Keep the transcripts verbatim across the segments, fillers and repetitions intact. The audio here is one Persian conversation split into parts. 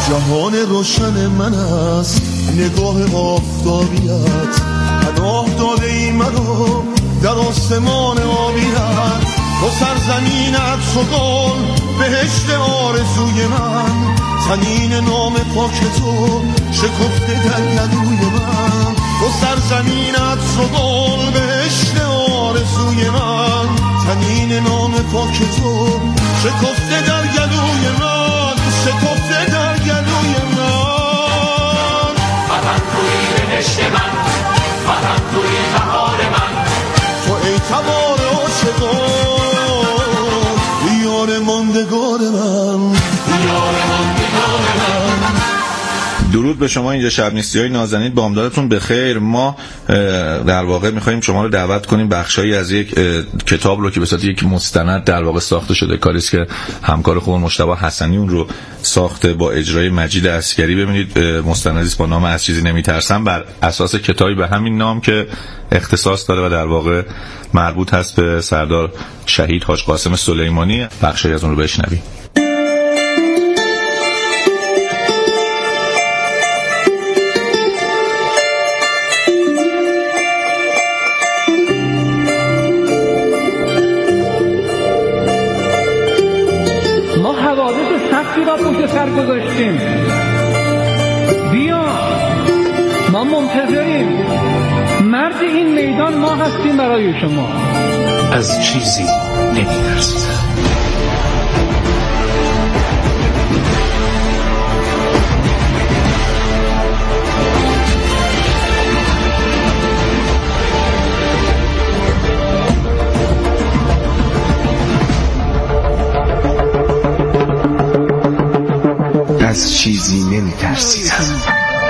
جهان روشن من است نگاه آفتابیت، پناه داده ای منو در آسمان آبیت. تو سرزمینت شغل بهشت آرزوی من، تنین نام پاک تو شکفته در گلوی من. تو سرزمینت شغل بهشت آرزوی من، تنین نام پاک تو شکفته در گلوی من، شکفته در گلوی من. وطن توی بهشت من، وطن توی بهار من، تو ای تبار عاشقان یار ماندگار من، یار ماندگار من. درود به شما. اینجا شب نیستی های نازنین، بامدادتون بخیر. ما در واقع میخواییم شما رو دعوت کنیم بخشایی از یک کتاب رو که به صورت یک مستند در واقع ساخته شده، کاری است که همکار خوبم مجتبی حسنی اون رو ساخته با اجرای مجید عسکری. ببینید مستندی است با نام از چیزی نمیترسم، بر اساس کتابی به همین نام که اختصاص داره و در واقع مربوط هست به سردار شهید حاج قاسم سلیمانی. بخشایی از اون رو بشنویم. سر گذاشتیم، بیا ما منتظریم، مرد این میدان ما هستیم برای شما. از چیزی نمی‌ترسم. از چیزی نمی‌ترسیدم.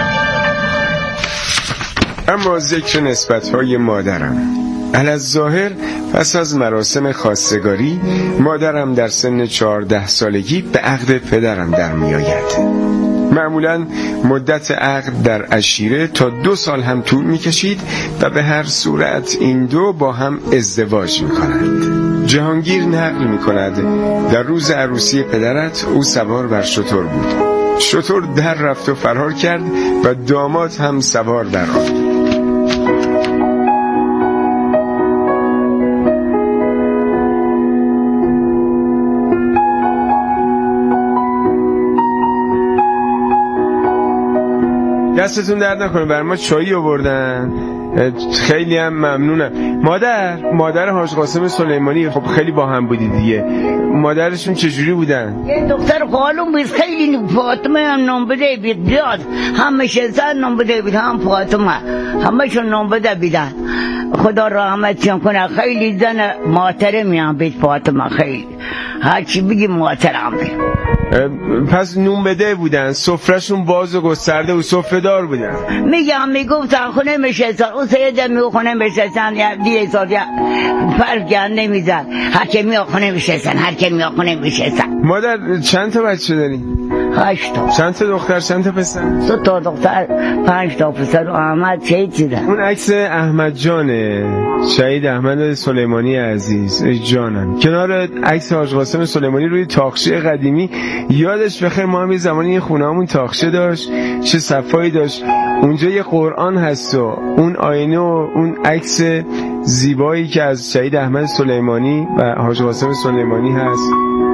اما ذکر نسبت‌های مادرم. الظاهر پس از مراسم خواستگاری مادرم در سن چهارده سالگی به عقد پدرم در می‌آید. معمولاً مدت عقد در عشیره تا دو سال هم طول می‌کشید و به هر صورت این دو با هم ازدواج می‌کنند. جهانگیر نقل می‌کند در روز عروسی پدرت او سوار بر شتر بود. شتر در رفت و فرار کرد و داماد هم سوار بر آن. دستتون درد نکنه، بر ما چایی آوردن، خیلی هم ممنونم. مادر مادر حاج قاسم سلیمانی خب خیلی با هم بودی دیگه، مادرشون چجوری بودن؟ یه دختر خالون بود، خیلی فاطمه هم نام بده بید بیاد، همشه زن نام بده بید، هم فاطمه همشون نام بده بیدن. خدا رحمتشون کنه، خیلی زن محترمی هم بید فاطمه، خیلی هرچی بگی محترم بید. پس نون بده بودن، سفرهشون باز و گسترده و سفره دار بودن. میگم میگفتن خونه میشستن، اون سیده میگو خونه میشستن، دیگه سال فرق نمیزن، هر که میگو خونه میشستن، هر که میگو خونه میشستن. مادر چند تا بچه داری؟ هشت تا. چند تا دختر چند تا پسر؟ سه تا دختر پنج تا پسر و احمد شهید شدن. اون عکس احمد جانه، شهید احمد سلیمانی عزیز جانم، کنار عکس حاج قاسم سلیمانی روی طاقچه قدیمی. یادش بخیر ما هم یه زمانی خونه‌مون طاقچه داشت، چه صفایی داشت. اونجا یه قرآن هست و اون آینه و اون عکس زیبایی که از شهید احمد سلیمانی و حاج قاسم سلیمانی هست.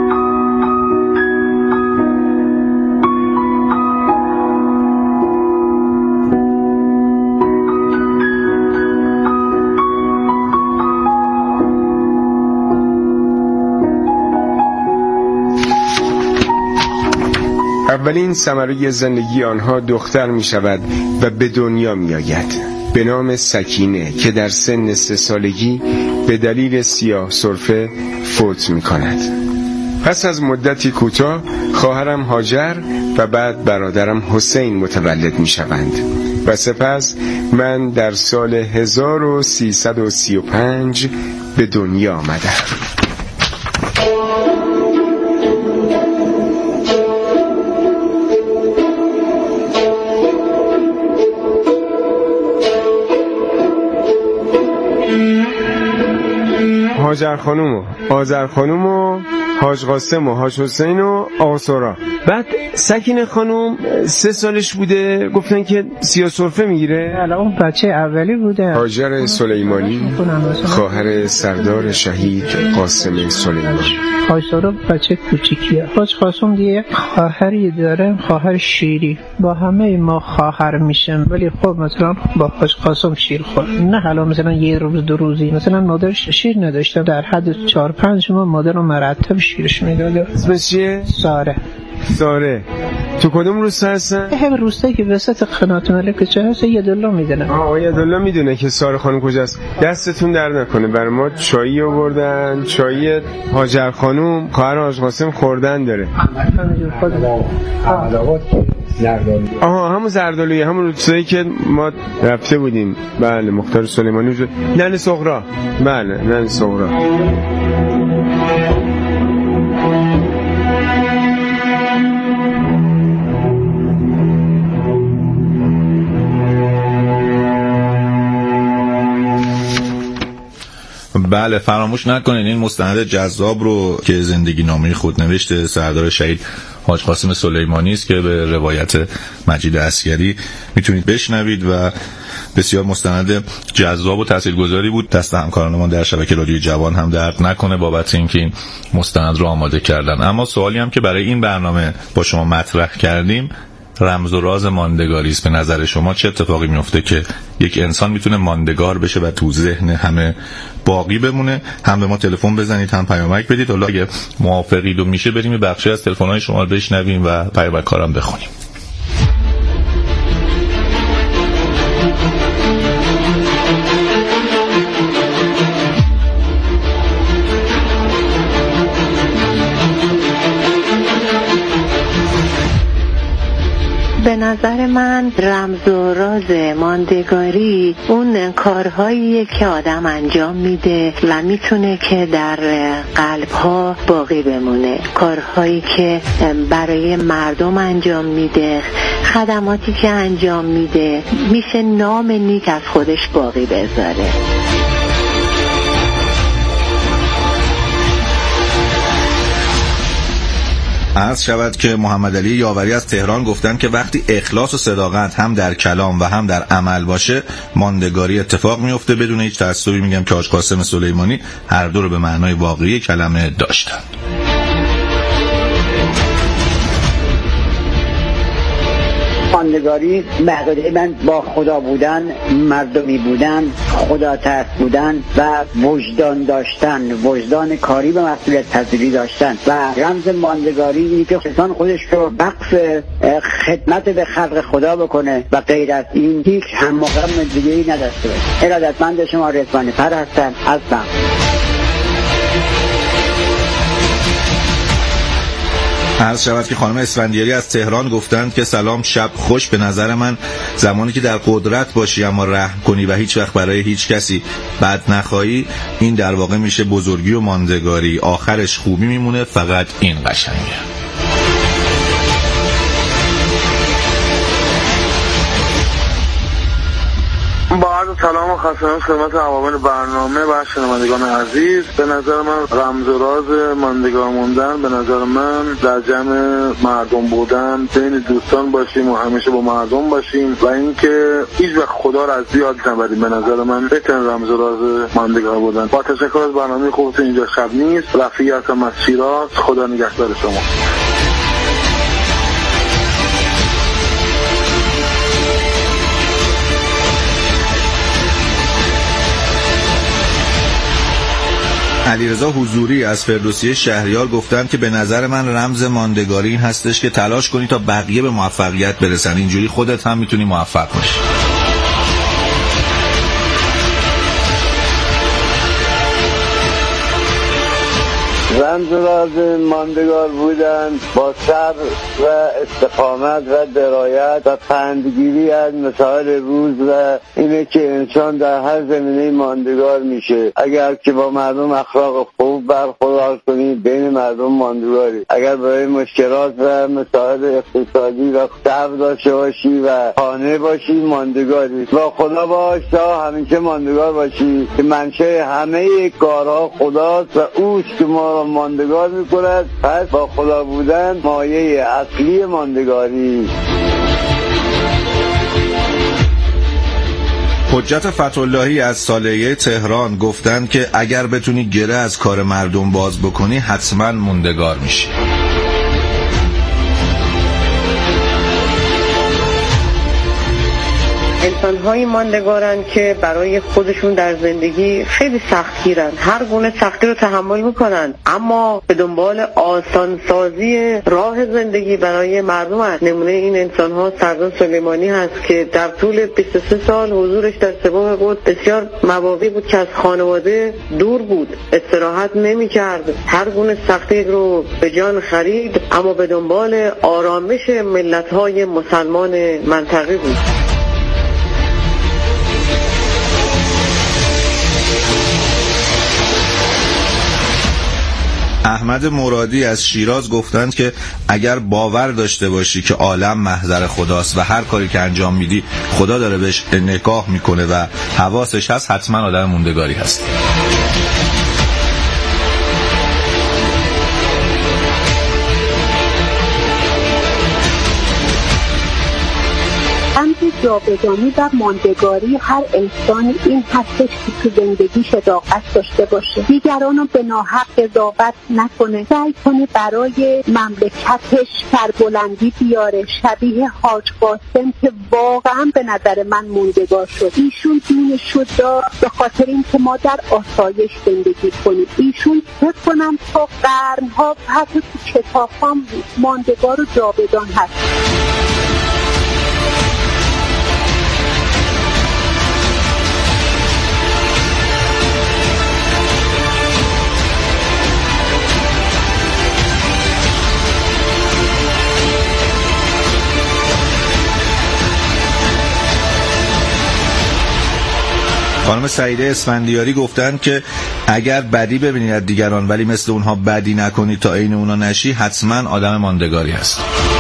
اولین ثمره زندگی آنها دختر می شود و به دنیا می آید به نام سکینه که در سن سه سالگی به دلیل سیاه سرفه فوت می کند. پس از مدتی کوتاه خواهرم هاجر و بعد برادرم حسین متولد می شوند و سپس من در سال هزار و سیصد و سی و پنج به دنیا آمدم. هاجر خانوم و آذر خانوم و حاج قاسم و حاج حسین و آقا سورا. بعد سکینه خانم سه سالش بوده، گفتن که سیاه سرفه میگیره. الان اون بچه اولی بوده. هاجر سلیمانی خواهر سردار شهید قاسم سلیمانی. حاج سورا بچه کوچیکیه. حاج قاسم دیگه خواهری داره، خواهر شیری. با همه ما خواهر میشم، ولی خب مثلا با حاج قاسم شیر خورد. نه حالا مثلا یه روز دو روزی، مثلا مادرش شیر نداشته، در حد چهار پنج ماه مادر رو مرتب شیرش میداده. اسمش چیه؟ ساره. ساره. تو کدوم روستا هستن؟ همین روستایی که وسط قنات ملک چه هست، یدالله میدونه. آه یدالله میدونه که ساره خانم کجاست. دستتون درد نکنه، برای ما چایی آوردن، چایی هاجر خانم خواهر حاج قاسم خوردن داره. همینجور خودمون زردالو. آها همون زردالویی، همون روستایی که ما رفته بودیم. بله مختار سلیمانی وجود. ننه صغرا. بله ننه صغرا. بله فراموش نکنین این مستند جذاب رو که زندگی نامه خود نوشته سردار شهید حاج قاسم سلیمانی است که به روایت مجید عسگری میتونید بشنوید و بسیار مستند جذاب و تاثیرگذاری بود. دست همکارانمان در شبکه رادیو جوان هم درد نکنه بابت اینکه این مستند رو آماده کردن. اما سوالی هم که برای این برنامه با شما مطرح کردیم رمز و راز ماندگاری است. به نظر شما چه اتفاقی میفته که یک انسان میتونه ماندگار بشه و تو ذهن همه باقی بمونه؟ هم به ما تلفن بزنید هم پیامک بدید. حالا اگه موافقید و میشه بریم یه بخشی از تلفن‌های شما رو بشنویم و پیامک‌هارم بخونیم. به نظر من رمز و راز ماندگاری اون کارهایی که آدم انجام میده و میتونه که در قلبها باقی بمونه، کارهایی که برای مردم انجام میده، خدماتی که انجام میده، میشه نام نیک از خودش باقی بذاره. عرض شود که محمد علی یاوری از تهران گفتن که وقتی اخلاص و صداقت هم در کلام و هم در عمل باشه ماندگاری اتفاق میفته. بدون هیچ تعصبی میگم که حاج قاسم سلیمانی هر دو رو به معنای واقعی کلمه داشتن. ماندگاری مقداری من با خدا بودن، مردمی بودن، خدا ترس بودن و وجدان داشتن، وجدان کاری و مسئولیت پذیری داشتن و رمز ماندگاری اینه که انسان خودش رو وقف خدمت به خلق خدا بکنه و غیر از این هیچ هم مقام دیگه‌ای نداشته باشه. ارادتمند شما رضوان فر هستم از بم. عرض شود که خانم اسفندیاری از تهران گفتند که سلام شب خوش. به نظر من زمانی که در قدرت باشی اما رحم کنی و هیچ وقت برای هیچ کسی بد نخواهی، این در واقع میشه بزرگی و ماندگاری. آخرش خوبی میمونه، فقط این قشنگه. با عرض سلام و خدمت خدمت عوامل برنامه و شنوندگان عزیز، به نظر من رمز و راز ماندگار موندن به نظر من در جمع مردم بودن، بین دوستان باشیم و همیشه با مردم باشیم و اینکه هیچ وقت خدا را از یاد نبریم. به نظر من بهترین رمز و راز ماندگار بودن. با تشکر از برنامه خوبتون. اینجا شب نیست، رفیع هستم از شیراز. خدا نگهدار شما. علیرضا حضوری از فردوسی شهریار گفتند که به نظر من رمز ماندگاری این هستش که تلاش کنی تا بقیه به موفقیت برسن، اینجوری خودت هم میتونی موفق باشی. رمز و راز ماندگار بودن با صبر و استقامت و درایت و پندگیری از مسائل روز و اینه که انسان در هر زمینه ماندگار میشه. اگر که با مردم اخلاق خوب برخورد کنی بین مردم ماندگاری، اگر برای مشکلات و مسائل اقتصادی و صبر داشته باشی و قانع باشی ماندگاری. با خدا باش تا همیشه ماندگار باشی که منشأ همه کارها خداست و اوست که ما را ماندگار میکند. پس با خدا بودن مایه اصلی ماندگاری. حجت فتح‌اللهی از صالحیه تهران گفتند که اگر بتونی گره از کار مردم باز بکنی حتما موندگار میشی. انسان‌های ماندگارن که برای خودشون در زندگی خیلی سختگیرن، هر گونه سختی رو تحمل میکنن، اما به دنبال آسانسازی راه زندگی برای مردم هست. نمونه این انسان‌ها سردار سلیمانی هست که در طول بیست و سه سال حضورش در سوم قطب بسیار مواقعی بود که از خانواده دور بود، استراحت نمی‌کرد، هر گونه سختی رو به جان خرید، اما به دنبال آرامش ملت‌های مسلمان منطقه بود. احمد مرادی از شیراز گفتند که اگر باور داشته باشی که عالم محضر خداست و هر کاری که انجام میدی خدا داره بهش نگاه میکنه و حواسش هست، حتما آدم موندگاری هست. جاودانی و ماندگاری هر انسان این هستش که تو زندگی صداقت داشته باشه، دیگران رو به ناحق قضاوت نکنه، سعی کنه برای مملکتش سربلندی بیاره. شبیه حاج قاسم که واقعا به نظر من موندگار شد، ایشون دینش رو داد به خاطر این که ما در آسایش زندگی کنیم. ایشون فکر کنم تا قرنها حتی تو کتابام ماندگار و جاودان هست. خانم سعیده اسفندیاری گفتن که اگر بدی ببینید از دیگران ولی مثل اونها بدی نکنید تا عین اونها نشی، حتما آدم ماندگاری هست.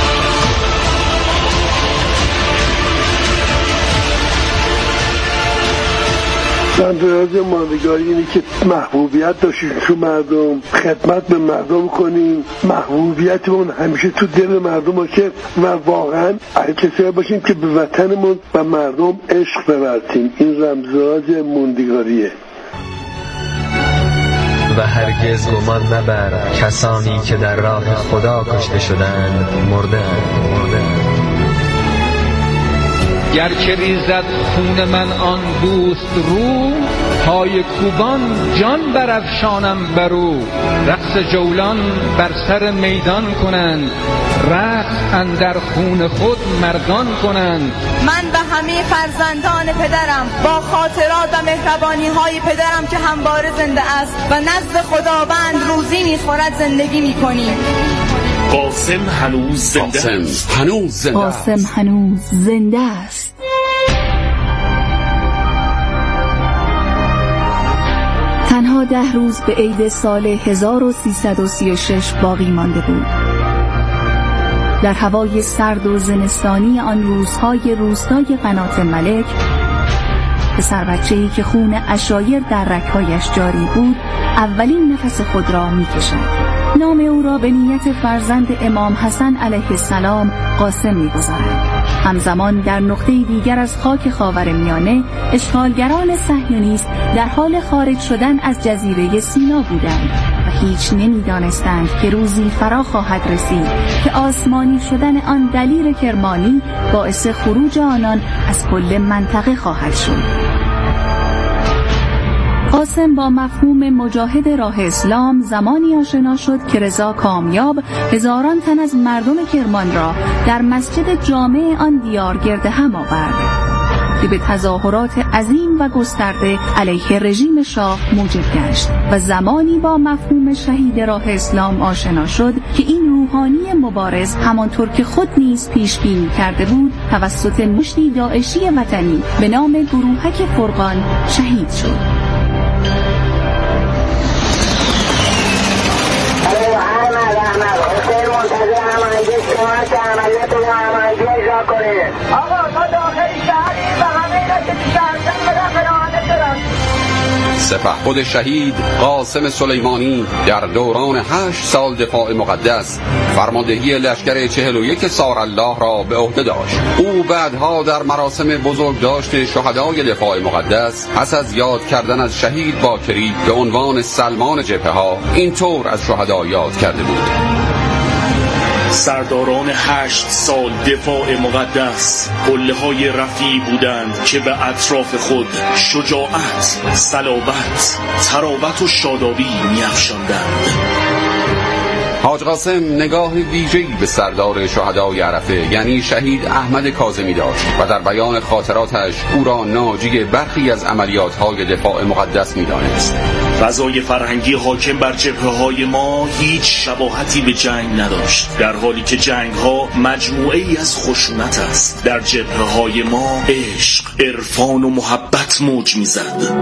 رمز ماندگاری اینه که محبوبیت داشتیم تو مردم، خدمت به مردم کنیم، محبوبیتمون همیشه تو دل مردم باشه و واقعا کسایی باشیم که به وطنمون و مردم عشق بورزیم. این رمز موندگاریه. و هرگز گمان مبر کسانی که در راه خدا کشته شدند مرده مرده گر که ریزد خون من آن دوست رو، پای کوبان جان برافشانم برو. رقص جولان بر سر میدان کنند، رقص اندر خون خود مردان کنند. من به همه فرزندان پدرم با خاطرات و مهربانی های پدرم که همواره زنده است و نزد خداوند روزی میخورد زندگی میکنیم. قاسم هنوز زنده است. هنوز زنده است. قاسم هنوز زنده است. تنها ده روز به عید سال هزار و سیصد و سی و شش باقی مانده بود. در هوای سرد و زمستانی آن روزهای روستای قنات ملک، پسر بچه‌ای که خون عشایر در رگ‌هایش جاری بود اولین نفس خود را می‌کشد. نام او را به نیت فرزند امام حسن علیه السلام قاسم می‌گذارد. همزمان در نقطه دیگر از خاک خاورمیانه اشغالگران صهیونیست در حال خارج شدن از جزیره سینا بودند و هیچ نمی‌دانستند که روزی فرا خواهد رسید که آسمانی شدن آن دلیر کرمانی باعث خروج آنان از کل منطقه خواهد شد. قاسم با مفهوم مجاهد راه اسلام زمانی آشنا شد که رضا کامیاب هزاران تن از مردم کرمان را در مسجد جامع آن دیار گرد هم آورد که به تظاهرات عظیم و گسترده علیه رژیم شاه موجب گشت و زمانی با مفهوم شهید راه اسلام آشنا شد که این روحانی مبارز همانطور که خود نیز پیش بینی کرده بود توسط مشتی داعشی وطنی به نام گروهک فرقان شهید شد. سپهبد شهید قاسم سلیمانی در دوران هشت سال دفاع مقدس فرماندهی لشکر چهل و یک سارالله را به عهده داشت. او بعدها در مراسم بزرگداشت شهدای دفاع مقدس پس از یاد کردن از شهید باکری به عنوان سلمان جبهه ها اینطور از شهدا یاد کرده بود: سرداران هشت سال دفاع مقدس قله های رفیعی بودند که به اطراف خود شجاعت، صلابت، تراوت و شادابی می‌افشاندند. حاج قاسم نگاه ویژه‌ای به سردار شهدای عرفه یعنی شهید احمد کاظمی داشت و در بیان خاطراتش او را ناجی برخی از عملیات‌های دفاع مقدس می‌دانست. فضای فرهنگی حاکم بر جبهه‌های ما هیچ شباهتی به جنگ نداشت، در حالی که جنگ‌ها مجموعه‌ای از خشونت است. در جبهه‌های ما عشق، عرفان و محبت موج می‌زد.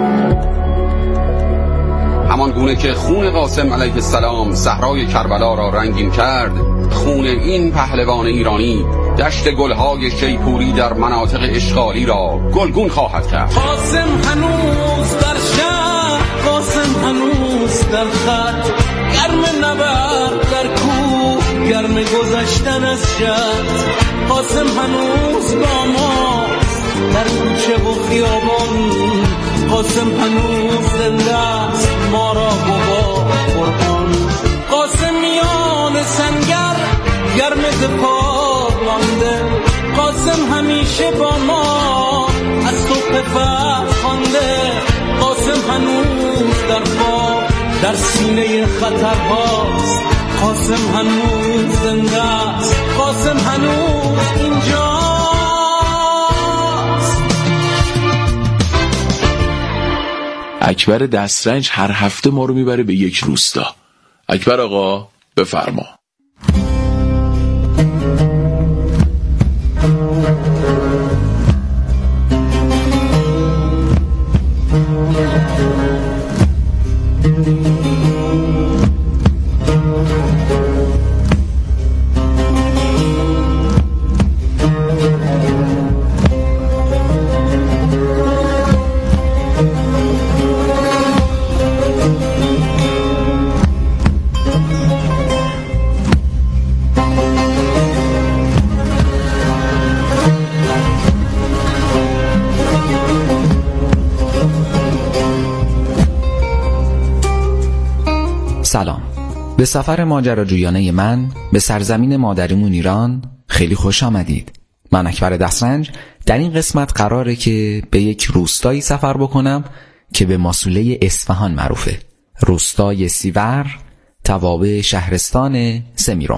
همان گونه که خون قاسم علیه السلام صحرای کربلا را رنگین کرد، خون این پهلوان ایرانی دشت گلهای شیپوری در مناطق اشغالی را گلگون خواهد کرد. قاسم هنوز در شهر، قاسم هنوز در خط، گرم نبرد در کوه، گرم گذشتن از شهر. قاسم هنوز با ما در کوچه و خیابان، قاسم هنوز زنده است ما را گواه قربان. قاسمیان سنگر گرم دفاع مانده، قاسم همیشه با ما از تو فتح خوانده. قاسم هنوز در پا در سینه خطرهاست، قاسم هنوز زنده است، قاسم هنوز اینجا. اکبر دسترنج هر هفته ما رو میبره به یک روستا. اکبر آقا بفرما. سلام. به سفر ماجراجویانه من به سرزمین مادریمون ایران خیلی خوش آمدید. من اکبر دسترنج در این قسمت قراره که به یک روستایی سفر بکنم که به ماسوله اصفهان معروفه. روستای سیور توابع شهرستان سمیرون.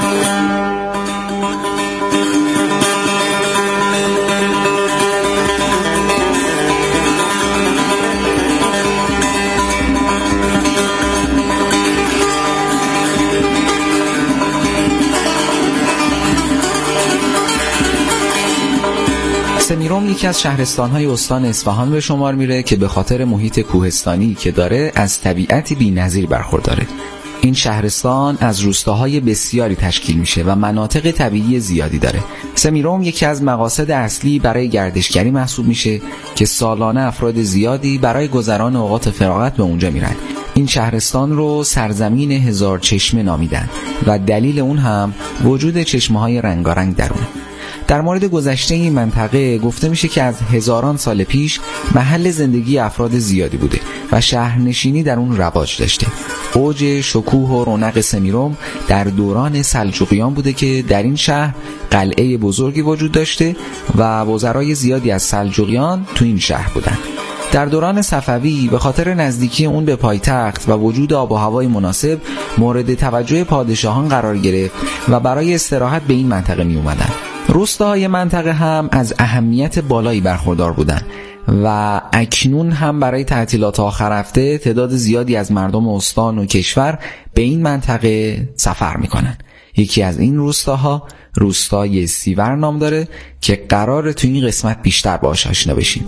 سمیرون یکی از شهرستان‌های استان اصفهان به شمار میره که به خاطر محیط کوهستانی که داره از طبیعتی بی‌نظیر برخورداره. این شهرستان از روستاهای بسیاری تشکیل میشه و مناطق طبیعی زیادی داره. سمیرون یکی از مقاصد اصلی برای گردشگری محسوب میشه که سالانه افراد زیادی برای گذران اوقات فراغت به اونجا میرن. این شهرستان رو سرزمین هزار چشمه نامیدن و دلیل اون هم وجود چشمه‌های رنگارنگ درونه. در مورد گذشته این منطقه گفته میشه که از هزاران سال پیش محل زندگی افراد زیادی بوده و شهرنشینی در اون رواج داشته. اوج شکوه و رونق سمیرون در دوران سلجوقیان بوده که در این شهر قلعه بزرگی وجود داشته و وزرای زیادی از سلجوقیان تو این شهر بودن. در دوران صفوی به خاطر نزدیکی اون به پایتخت و وجود آب و هوای مناسب مورد توجه پادشاهان قرار گرفت و برای استراحت به این منطقه می اومدن. روستاهای منطقه هم از اهمیت بالایی برخوردار بودند و اکنون هم برای تعطیلات آخر هفته تعداد زیادی از مردم استان و کشور به این منطقه سفر میکنن. یکی از این روستاها روستای سیور نام داره که قراره تو این قسمت بیشتر باهاش آشنا بشیم.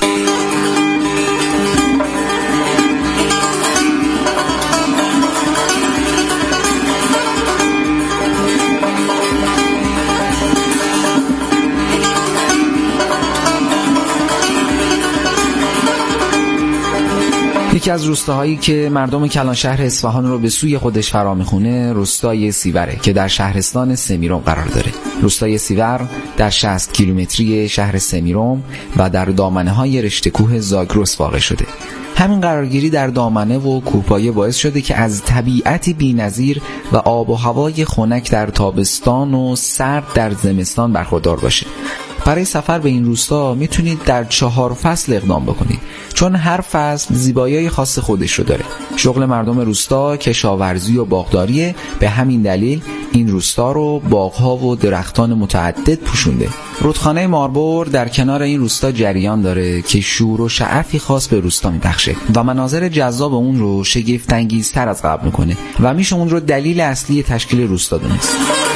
یکی از روستاهایی که مردم کلان شهر اصفهان رو به سوی خودش فرا میخونه روستای سیوره که در شهرستان سمیرم قرار داره. روستای سیور در شصت کیلومتری شهر سمیرم و در دامنه های رشته کوه زاگرس واقع شده. همین قرارگیری در دامنه و کوهپایه باعث شده که از طبیعتی بی‌نظیر و آب و هوای خنک در تابستان و سرد در زمستان برخوردار باشه. برای سفر به این روستا میتونید در چهار فصل اقدام بکنید، چون هر فصل زیبایی‌های خاص خودش رو داره. شغل مردم روستا کشاورزی و باغداریه، به همین دلیل این روستا رو باغ‌ها و درختان متعدد پوشونده. رودخانه ماربور در کنار این روستا جریان داره که شور و شعفی خاص به روستا میبخشه و مناظر جذاب اون رو شگفت‌انگیزتر از قبل میکنه و میشه اون رو دلیل اصلی تشکیل روستا دونست.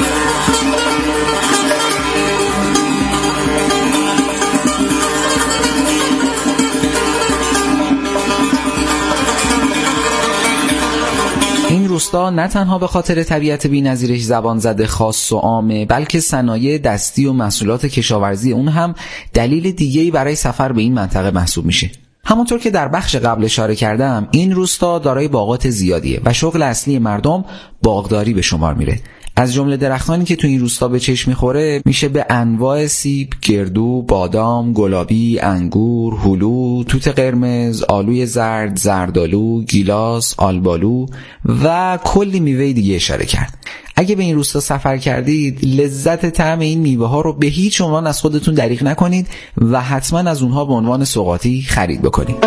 این روستا نه تنها به خاطر طبیعت بی‌نظیرش زبان زده خاص و عامه، بلکه صنایع دستی و محصولات کشاورزی اون هم دلیل دیگه‌ای برای سفر به این منطقه محسوب میشه. همونطور که در بخش قبل اشاره کردم، این روستا دارای باغات زیادیه و شغل اصلی مردم باغداری به شمار میره. از جمله درختانی که تو این روستا به چشم میخوره میشه به انواع سیب، گردو، بادام، گلابی، انگور، هلو، توت قرمز، آلوی زرد، زردآلو، گیلاس، آلبالو و کلی میوه دیگه اشاره کرد. اگه به این روستا سفر کردید، لذت طعم این میوه ها رو به هیچ عنوان از خودتون دریغ نکنید و حتما از اونها به عنوان سوغاتی خرید بکنید.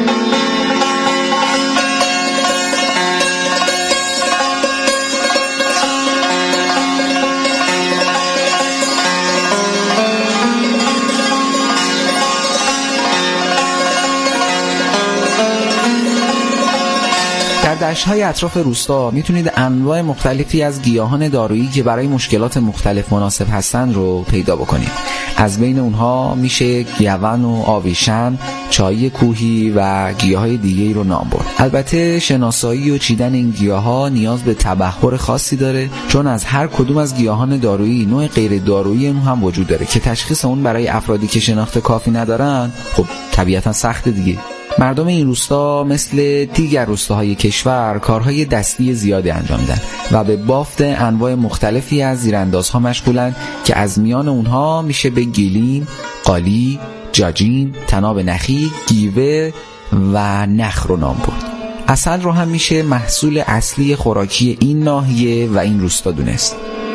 در دشت‌های اطراف روستا میتونید انواع مختلفی از گیاهان دارویی که برای مشکلات مختلف مناسب هستن رو پیدا بکنید. از بین اونها میشه گیون و آویشن، چای کوهی و گیاهای دیگه‌ای رو نام برد. البته شناسایی و چیدن این گیاها نیاز به تبحر خاصی داره، چون از هر کدوم از گیاهان دارویی نوع غیر دارویی اون هم وجود داره که تشخیص اون برای افرادی که شناخت کافی ندارن خب طبیعتا سخته دیگه. مردم این روستا مثل دیگر روستاهای کشور کارهای دستی زیادی انجام میدن و به بافت انواع مختلفی از زیراندازها مشغولن که از میان اونها میشه به گیلین، قالی، جاجین، طناب نخی، گیوه و نخ رو نام برد. عسل رو هم میشه محصول اصلی خوراکی این ناحیه و این روستا دونست.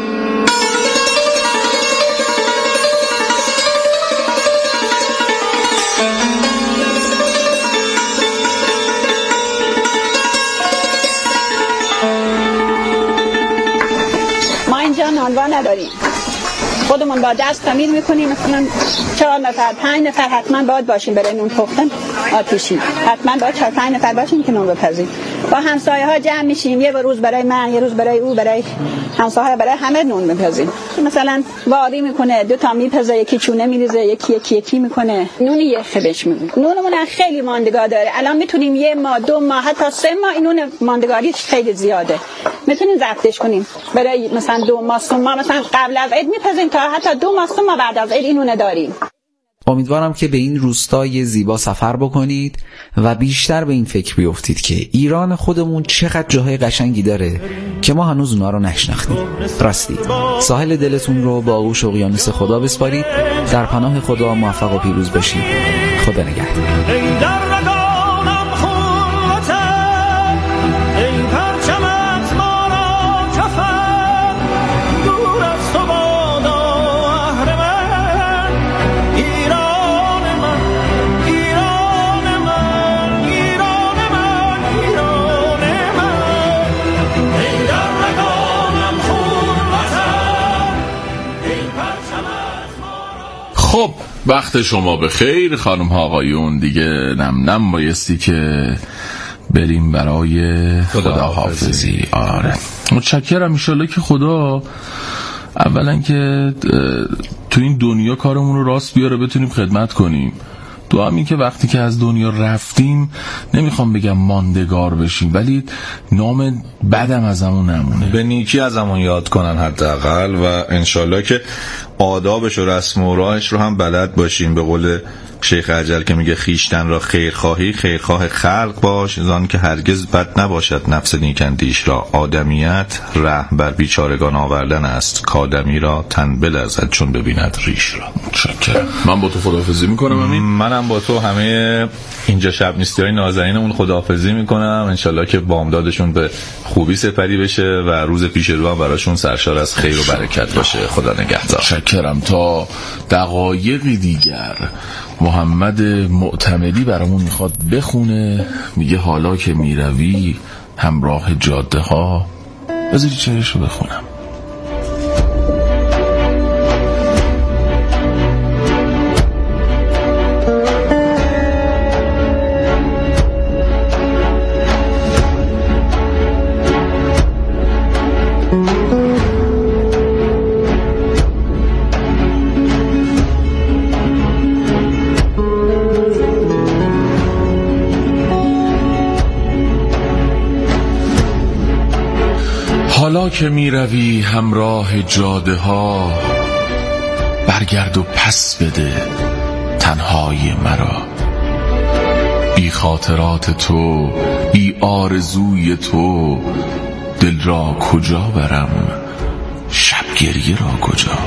نانوا نداریم، خودمون با دست خمیر میکنیم. مثلا چهار نفر پنج نفر حتما باید باشیم برای نون پختن آتیشی، حتما باید چهار پنج نفر باشیم که نون بپزیم. با همسایه ها جمع میشیم، یه روز برای من، یه روز برای او، برای همسایه، برای همه نون بپزیم. مثلا واری میکنه، دو تا میپزه، یکی چونه میریزه، یکی یکی یکی میکنه. نون یه خبش میگه. نونمون خیلی ماندگار داره. الان میتونیم یه ماه، دو ماه، حتی سه ماه این نون ماندگاریش خیلی زیاده. میتونیم ضبطش کنیم برای مثلا دو ماه، سه ماه، مثلا قبل از عید میپزیم تا حتی دو ماه، سه ماه بعد از عید این نون داریم. امیدوارم که به این روستای زیبا سفر بکنید و بیشتر به این فکر بیفتید که ایران خودمون چقدر جاهای قشنگی داره که ما هنوز اونا رو نشناختیم. راستی ساحل دلتون رو با آغوش اقیانوس خدا بسپارید. در پناه خدا موفق و پیروز باشید. خدا نگهدار. خب وقت شما به خیر خانم ها آقایون، دیگه نم نم بایستی که بریم برای خداحافظی. آره متشکرم. انشالله که خدا اولا که تو این دنیا کارمون رو راست بیاره، بتونیم خدمت کنیم. دعا این که وقتی که از دنیا رفتیم نمیخوام بگم ماندگار بشیم، ولی نام بدم از همون نمونه، به نیکی از همون یاد کنن حداقل، و انشالله که آدابش و رسم و راهش رو هم بلد باشیم. به قول شیخ اجل که میگه خیشتن را خیرخواهی خیرخواه خلق باش، زان که هرگز بد نباشد نفس نیکندیش را. آدمیت رحم بر بیچارگان آوردن است، کادمی را تن بلرزد چون ببیند ریش را. متشکرم. من با تو خداحافظی میکنم. امین. منم با تو همه اینجا شب نیستی‌های نازنینمون خداحافظی میکنم. انشالله که بامدادشون به خوبی سپری بشه و روز پیش رو هم براشون سرشار از خیر و برکت باشه. خدا نگهدار. متشکرم. تا دقایقی دیگر محمد معتمدی برامون میخواد بخونه. میگه حالا که میروی همراه جاده ها. بذاری چهرش رو بخونم. حالا که می روی همراه جاده ها، برگرد و پس بده تنهای مرا. بی خاطرات تو، بی آرزوی تو، دل را کجا برم، شب گریه را کجا.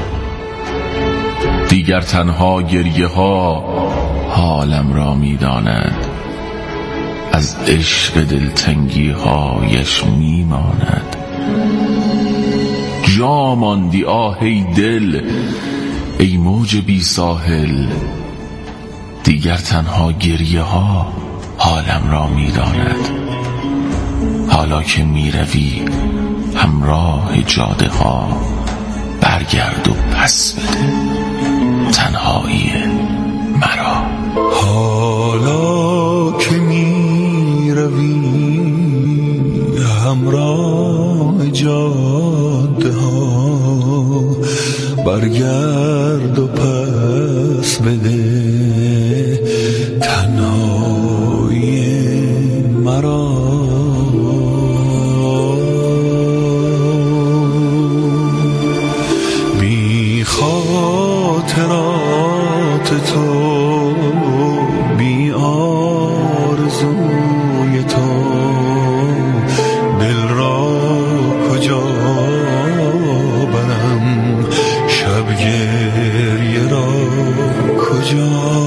دیگر تنها گریه ها حالم را می داند، از عشق دلتنگی هایش می ماند. جا ماندی آه ای دل، ای موج بی ساحل. دیگر تنها گریه ها حالم را می داند. حالا که می روی همراه جاده ها، برگرد و پس بده تنهایی مرا. حالا که می روی همراه جاده ها، برگرد و پس بده تنهایی مرا. بی خاطرات تو، بی آرزوی تو، دل را کجا برم، شب گریه را کجا.